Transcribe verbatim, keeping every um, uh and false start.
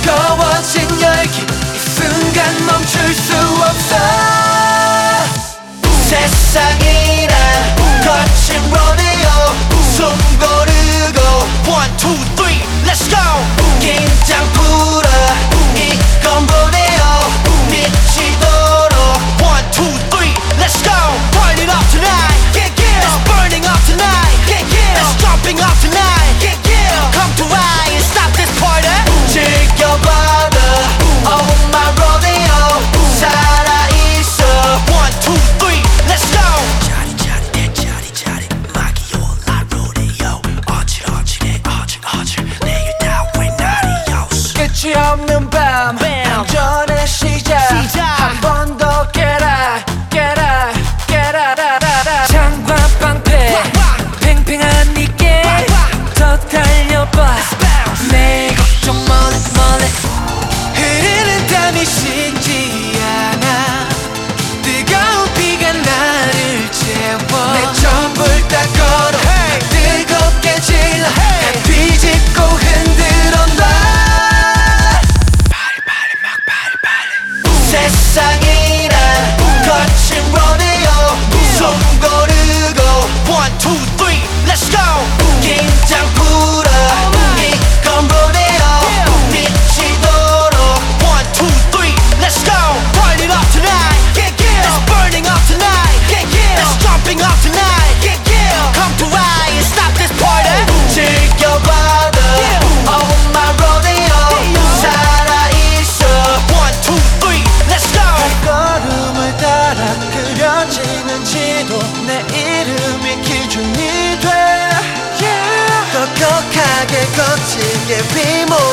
뜨거워진 열기 이 순간 멈출 수 없어. 세상이란 거친 rodeo 숨 고르고 one two three let's go. 긴장 풀어 이건 보내요 미치도록 one two three let's go. Burn it up tonight, yeah, yeah. It's burning up tonight, yeah, yeah. It's jumping up tonight, yeah, yeah. Come to ride and stop this party. 즐겨봐도 oh my rodeo 살아있어 one two three let's go. 짜릿짜릿해 짜릿짜릿 막이 올라 rodeo 어질어질해 어질어질 내일 따윈 날이요. 끝이 없는 밤 반전의 시작 한 번 더 get up get up get up. 장과 방패 팽팽한 니께 더 달려봐 내 걱정 멀리 멀리. 흐르는 땀이 식지 않아 뜨거운 비가 나를 채워 내 전부를 다 걸어 hey. 뜨겁게 질러 hey. 비집고 흔들어 놔 빨리 빨리 막 빨리 빨리. 세상이란 거친 rodeo 숨 고르고 one two three let's go. 긴장 풀어 이건 rodeo 미치도록 one two three let's go. Burn it up tonight, yeah, yeah. It's burning up tonight, yeah, yeah. It's jumping up tonight, yeah, yeah. Come to ride and stop this party. 즐겨봐도 oh my rodeo 살아있어 one two three let's go. 발걸음을 따라 그려지는 지도 내 이름이 기준이 돼 yeah. 더 격하게 거칠게 비모